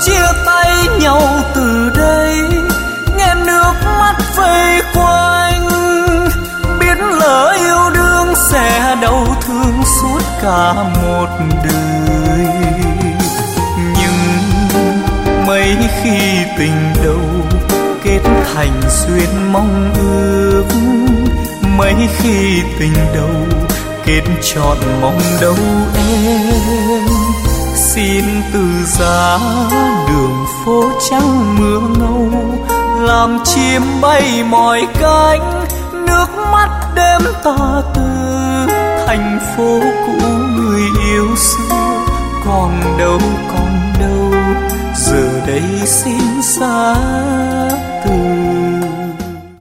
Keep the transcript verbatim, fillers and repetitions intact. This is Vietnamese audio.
chia tay nhau từ đây, nghe nước mắt vây quanh, biết lỡ yêu đương sẽ đau thương suốt cả một đời. Nhưng mấy khi tình đầu kết thành duyên mong ước, mấy khi tình đầu kết trọn mong đâu em. Xin từ giá đường phố trắng mưa ngâu, làm chim bay mỏi cánh, nước mắt đêm ta từ thành phố cũ người yêu xưa. Còn đâu còn đâu giờ đây xin xa từ